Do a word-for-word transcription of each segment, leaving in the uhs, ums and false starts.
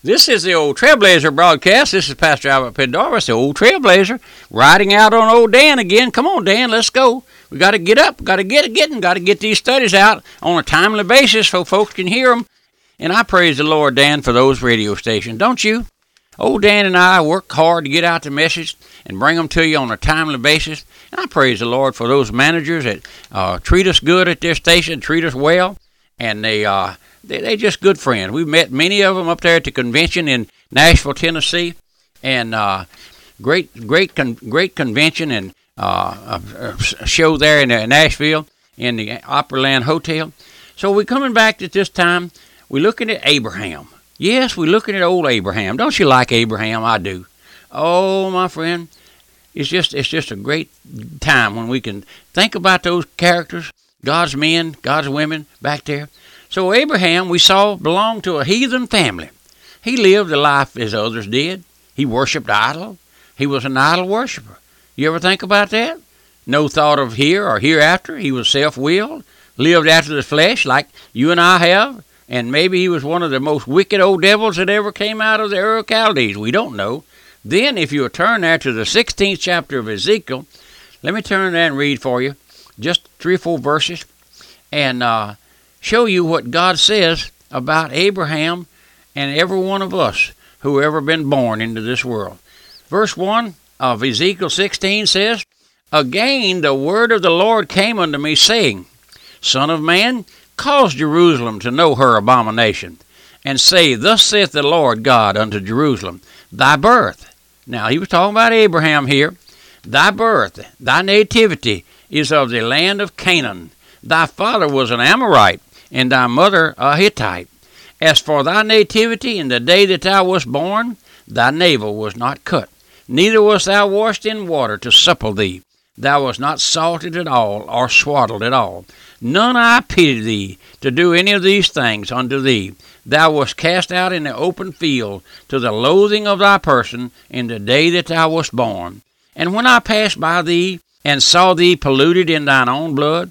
This is the Old Trailblazer broadcast. This is Pastor Albert Pendarvis, the Old Trailblazer, riding out on old Dan again. Come on, Dan, let's go. We got to get up, got to get it getting, got to get these studies out on a timely basis so folks can hear them. And I praise the Lord, Dan, for those radio stations, don't you? Old Dan and I work hard to get out the message and bring them to you on a timely basis. And I praise the Lord for those managers that uh, treat us good at their station, treat us well, and they uh, they they just good friends. We've met many of them up there at the convention in Nashville, Tennessee, and uh, great great con- great convention and uh, a, a show there in uh, Nashville in the Opryland Hotel. So we're coming back at this time. We're looking at Abraham. Yes, we're looking at old Abraham. Don't you like Abraham? I do. Oh, my friend, it's just it's just a great time when we can think about those characters, God's men, God's women back there. So Abraham, we saw, belonged to a heathen family. He lived a life as others did. He worshipped idols. He was an idol worshiper. You ever think about that? No thought of here or hereafter. He was self-willed, lived after the flesh like you and I have. And maybe he was one of the most wicked old devils that ever came out of the Ur of Chaldees. We don't know. Then, if you'll turn there to the sixteenth chapter of Ezekiel, let me turn there and read for you just three or four verses and uh, show you what God says about Abraham and every one of us who ever been born into this world. Verse one of Ezekiel sixteen says, "Again the word of the Lord came unto me, saying, Son of man, cause Jerusalem to know her abomination, and say, Thus saith the Lord God unto Jerusalem, Thy birth." Now, he was talking about Abraham here. "Thy birth, thy nativity, is of the land of Canaan. Thy father was an Amorite, and thy mother a Hittite. As for thy nativity, in the day that thou wast born, thy navel was not cut, neither wast thou washed in water to supple thee. Thou wast not salted at all, or swaddled at all. None I pity thee to do any of these things unto thee. Thou wast cast out in the open field to the loathing of thy person in the day that thou wast born. And when I passed by thee and saw thee polluted in thine own blood."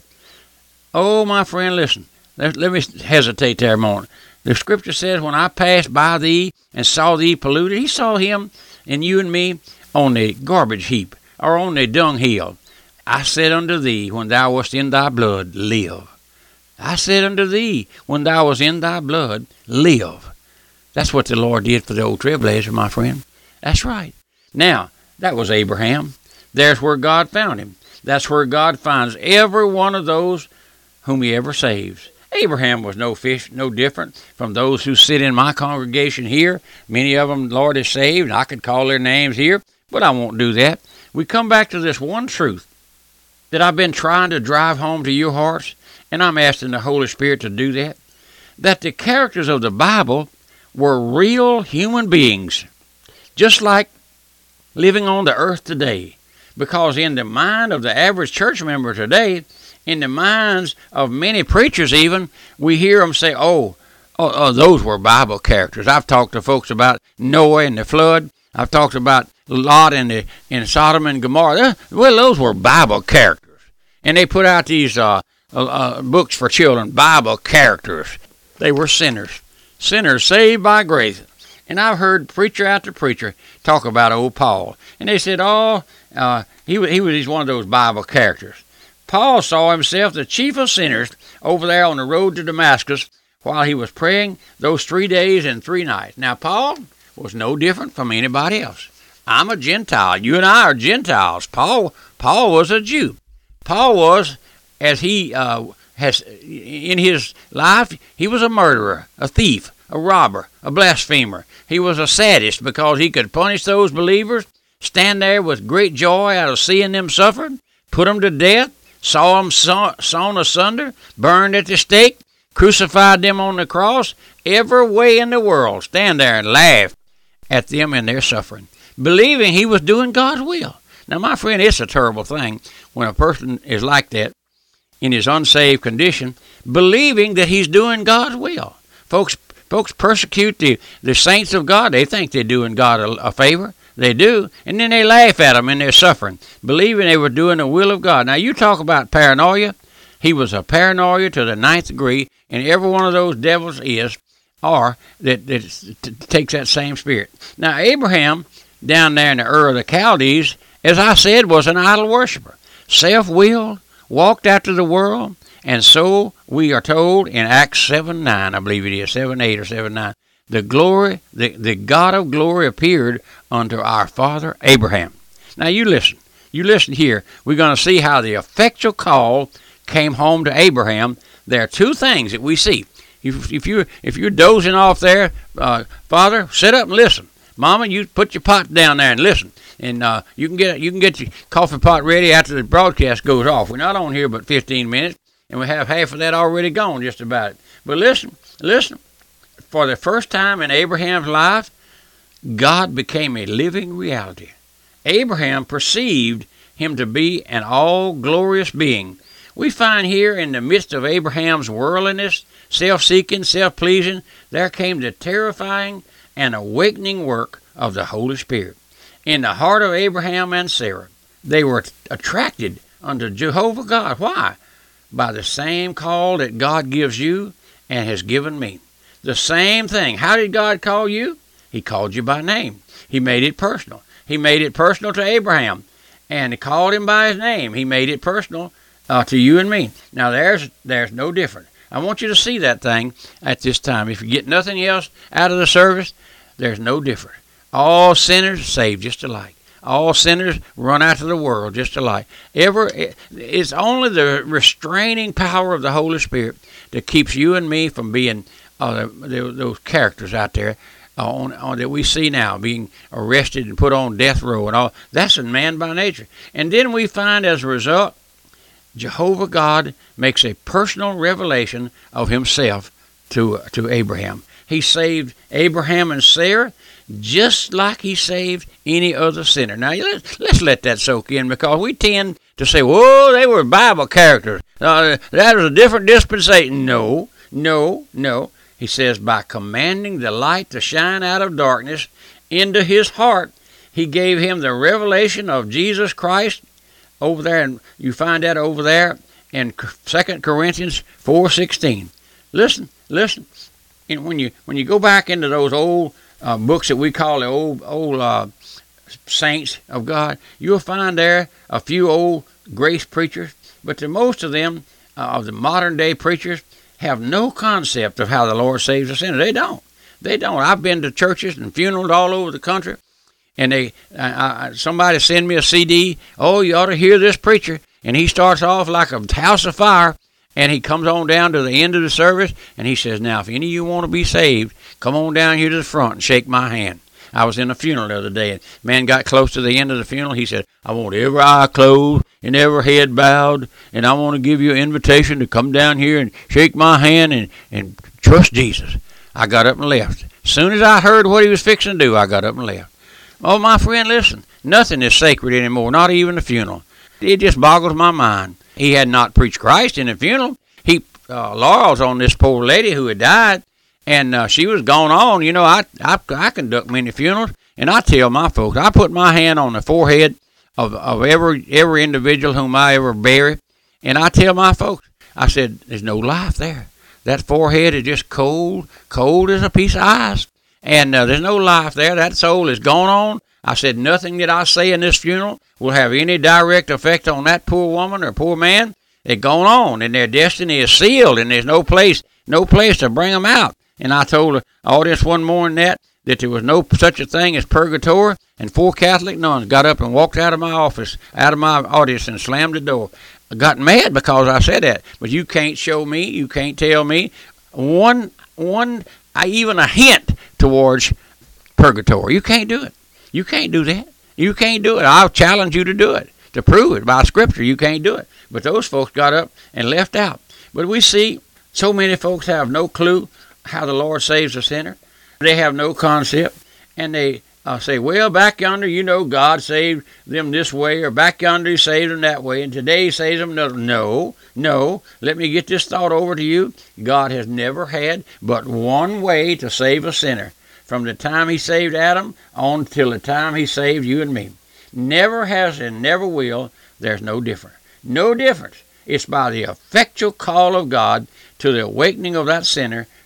Oh, my friend, listen. Let, let me hesitate there a moment. The scripture says, when I passed by thee and saw thee polluted, he saw him and you and me on the garbage heap or on the dunghill. "I said unto thee, when thou wast in thy blood, live. I said unto thee, when thou wast in thy blood, live." That's what the Lord did for the old Trailblazer, my friend. That's right. Now, that was Abraham. There's where God found him. That's where God finds every one of those whom he ever saves. Abraham was no fish, no different from those who sit in my congregation here. Many of them, Lord, is saved, and I could call their names here, but I won't do that. We come back to this one truth that I've been trying to drive home to your hearts, and I'm asking the Holy Spirit to do that, that the characters of the Bible were real human beings, just like living on the earth today. Because in the mind of the average church member today, in the minds of many preachers even, we hear them say, oh, oh, oh, those were Bible characters. I've talked to folks about Noah and the flood. I've talked about Lot and the in Sodom and Gomorrah. Well, those were Bible characters, and they put out these uh, uh, uh, books for children, Bible characters. They were sinners, sinners saved by grace. And I've heard preacher after preacher talk about old Paul, and they said, "Oh, uh, he was he was he's one of those Bible characters." Paul saw himself the chief of sinners over there on the road to Damascus while he was praying those three days and three nights. Now, Paul was no different from anybody else. I'm a Gentile. You and I are Gentiles. Paul Paul was a Jew. Paul was, as he uh, has in his life, he was a murderer, a thief, a robber, a blasphemer. He was a sadist because he could punish those believers, stand there with great joy out of seeing them suffer, put them to death, saw them saw, sawn asunder, burned at the stake, crucified them on the cross, every way in the world, stand there and laugh at them and their suffering, believing he was doing God's will. Now, my friend, it's a terrible thing when a person is like that in his unsaved condition, believing that he's doing God's will. Folks folks persecute the, the saints of God. They think they're doing God a, a favor. They do. And then they laugh at them in their suffering, believing they were doing the will of God. Now, you talk about paranoia. He was a paranoia to the ninth degree, and every one of those devils is are that, that t- takes that same spirit. Now, Abraham, down there in the Ur of the Chaldees, as I said, was an idol worshiper, self-willed, walked after the world, and so we are told in Acts seven nine, I believe it is, seven eight or seven nine, the glory, the, the God of glory appeared unto our father Abraham. Now, you listen. You listen here. We're going to see how the effectual call came home to Abraham. There are two things that we see. If, if, you're, if you're dozing off there, uh, Father, sit up and listen. Mama, you put your pot down there and listen. And uh, you can get you can get your coffee pot ready after the broadcast goes off. We're not on here but fifteen minutes, and we have half of that already gone just about it. But listen, listen. For the first time in Abraham's life, God became a living reality. Abraham perceived him to be an all-glorious being. We find here in the midst of Abraham's worldliness, self-seeking, self-pleasing, there came the terrifying and awakening work of the Holy Spirit. In the heart of Abraham and Sarah, they were attracted unto Jehovah God. Why? By the same call that God gives you and has given me. The same thing. How did God call you? He called you by name. He made it personal. He made it personal to Abraham, and he called him by his name. He made it personal uh, to you and me. Now, there's there's no difference. I want you to see that thing at this time. If you get nothing else out of the service, there's no difference. All sinners saved just alike. All sinners run out of the world just alike. Ever, it's only the restraining power of the Holy Spirit that keeps you and me from being uh, those characters out there on, on that we see now being arrested and put on death row and all. That's in man by nature. And then we find as a result, Jehovah God makes a personal revelation of himself to to Abraham. He saved Abraham and Sarah just like he saved any other sinner. Now, let's, let's let that soak in, because we tend to say, whoa, they were Bible characters. Uh, that was a different dispensation. No, no, no. He says, by commanding the light to shine out of darkness into his heart, he gave him the revelation of Jesus Christ over there, and you find that over there in Second Corinthians four sixteen. Listen, listen. And when you when you go back into those old uh, books that we call the old old uh, saints of God, you'll find there a few old grace preachers, but the most of them uh, of the modern day preachers have no concept of how the Lord saves a sinner. They don't. They don't. I've been to churches and funerals all over the country, and they uh, uh, somebody send me a C D. Oh, you ought to hear this preacher, and he starts off like a house of fire. And he comes on down to the end of the service, and he says, now, if any of you want to be saved, come on down here to the front and shake my hand. I was in a funeral the other day, and man got close to the end of the funeral. He said, I want every eye closed and every head bowed, and I want to give you an invitation to come down here and shake my hand and, and trust Jesus. I got up and left. As soon as I heard what he was fixing to do, I got up and left. Oh, my friend, listen, nothing is sacred anymore, not even the funeral. It just boggles my mind. He had not preached Christ in the funeral. He uh, laurels on this poor lady who had died, and uh, she was gone on. You know, I, I I conduct many funerals, and I tell my folks, I put my hand on the forehead of of every every individual whom I ever bury, and I tell my folks, I said, there's no life there. That forehead is just cold, cold as a piece of ice, and uh, there's no life there. That soul is gone on. I said, nothing that I say in this funeral will have any direct effect on that poor woman or poor man. They're gone on, and their destiny is sealed, and there's no place, no place to bring them out. And I told the audience one morning that, that there was no such a thing as purgatory, and four Catholic nuns got up and walked out of my office, out of my audience, and slammed the door. I got mad because I said that, but you can't show me, you can't tell me one, one, even a hint towards purgatory. You can't do it. You can't do that. You can't do it. I'll challenge you to do it, to prove it by Scripture. You can't do it. But those folks got up and left out. But we see so many folks have no clue how the Lord saves a sinner. They have no concept. And they uh, say, well, back yonder, you know, God saved them this way, or back yonder he saved them that way, and today he saves them another. No, no. Let me get this thought over to you. God has never had but one way to save a sinner. From the time he saved Adam on till the time he saved you and me. Never has and never will. There's no difference. No difference. It's by the effectual call of God to the awakening of that sinner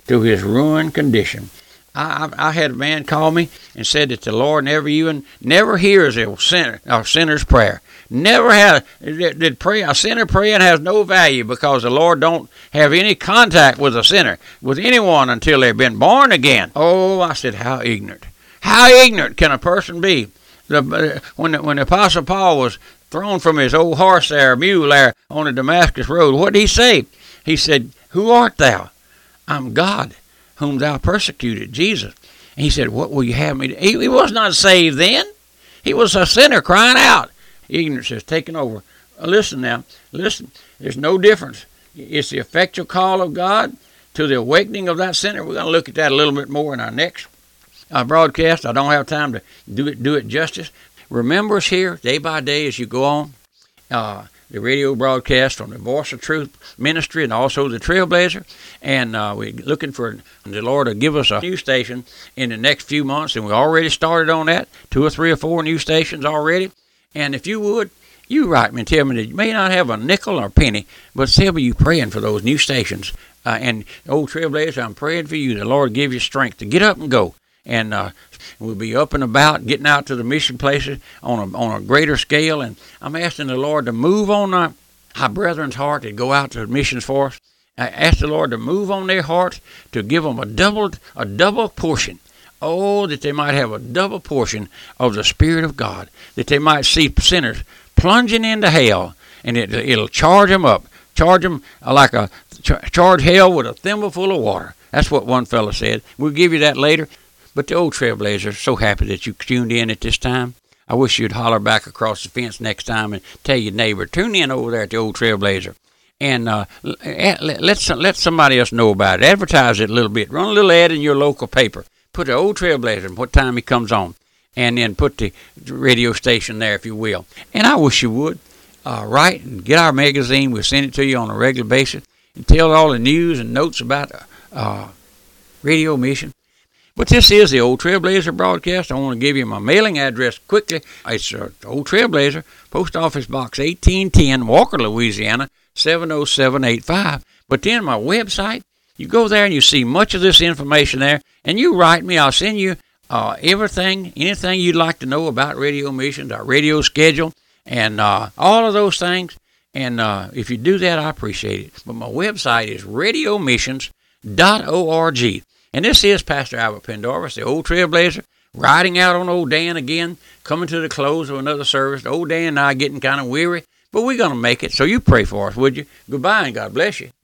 to his ruined condition. I, I, I had a man call me and said that the Lord never even never hears a sinner a sinner's prayer. Never had did, did pray a sinner praying has no value because the Lord don't have any contact with a sinner, with anyone until they've been born again. Oh, I said, how ignorant! How ignorant can a person be? The, when the, when the Apostle Paul was thrown from his old horse there, mule there, on the Damascus road, what did he say? He said, "Who art thou?" "I'm God, whom thou persecuted," Jesus. And he said, "What will you have me to?" He, he was not saved then. He was a sinner crying out. Ignorance has taken over. Listen now, listen. There's no difference. It's the effectual call of God to the awakening of that sinner. We're going to look at that a little bit more in our next uh, broadcast. I don't have time to do it do it justice. Remember us here day by day as you go on. Uh, the radio broadcast from the Voice of Truth Ministry and also the Trailblazer. And uh, we're looking for the Lord to give us a new station in the next few months. And we already started on that, two or three or four new stations already. And if you would, you write me and tell me that you may not have a nickel or a penny, but tell me you praying for those new stations. Uh, and, old Trailblazer, I'm praying for you. The Lord give you strength to get up and go. And uh, we'll be up and about, getting out to the mission places on a, on a greater scale. And I'm asking the Lord to move on our, our brethren's heart to go out to the missions for us. I ask the Lord to move on their hearts, to give them a double, a double portion. Oh, that they might have a double portion of the Spirit of God, that they might see sinners plunging into hell, and it, it'll charge them up, charge them like a charge hell with a thimbleful of water. That's what one fellow said. We'll give you that later. But the old Trailblazer, so happy that you tuned in at this time. I wish you'd holler back across the fence next time and tell your neighbor, tune in over there at the old Trailblazer. And uh, let, let, let somebody else know about it. Advertise it a little bit. Run a little ad in your local paper. Put the old Trailblazer and what time he comes on. And then put the radio station there, if you will. And I wish you would. Uh, write and get our magazine. We'll send it to you on a regular basis. And tell all the news and notes about uh, Radio Mission. But this is the Old Trailblazer broadcast. I want to give you my mailing address quickly. It's uh, Old Trailblazer, Post Office Box eighteen ten, Walker, Louisiana, seven oh seven eight five. But then my website, you go there and you see much of this information there, and you write me. I'll send you uh, everything, anything you'd like to know about Radio Missions, our radio schedule, and uh, all of those things. And uh, if you do that, I appreciate it. But my website is radio missions dot org. And this is Pastor Albert Pendarvis, the Old Trailblazer, riding out on Old Dan again, coming to the close of another service. Old Dan and I getting kind of weary, but we're going to make it. So you pray for us, would you? Goodbye, and God bless you.